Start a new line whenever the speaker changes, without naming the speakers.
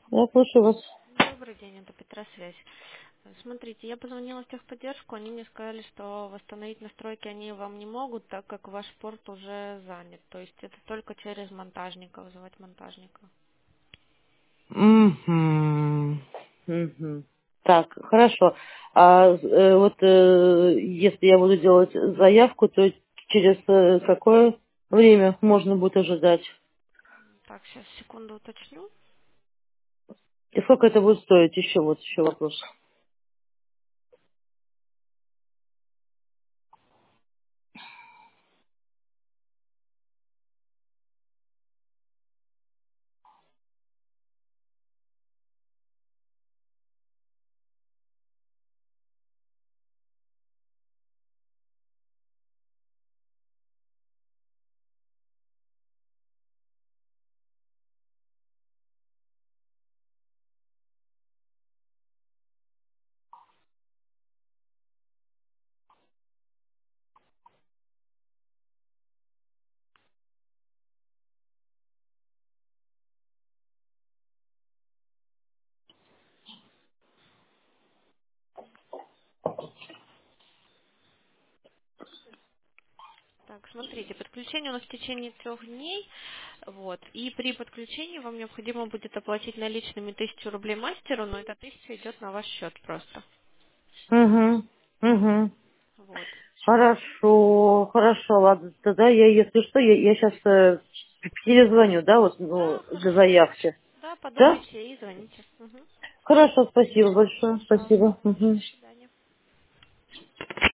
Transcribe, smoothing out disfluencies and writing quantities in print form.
Я слушаю вас.
Добрый день, это Петросвязь. Смотрите, я позвонила в техподдержку, они мне сказали, что восстановить настройки они вам не могут, так как ваш порт уже занят. То есть это только через монтажника, вызывать монтажника.
Мгм. Мгм. Так, хорошо. Если я буду делать заявку, то через какое время можно будет ожидать?
Так, сейчас секунду уточню.
И сколько это будет стоить? Еще вопрос.
Так, смотрите, подключение у нас в течение 3 дней, вот, и при подключении вам необходимо будет оплатить наличными 1000 рублей мастеру, но эта 1000 идет на ваш счет просто.
Угу. Угу.
Вот.
Хорошо, хорошо, ладно. Тогда если что, я сейчас перезвоню, да,
Да,
для
хорошо.
заявки.
Да,
Да?
подумайте и звоните. Мгм.
Хорошо, спасибо большое.
Пожалуйста.
Спасибо. Мгм.
До свидания.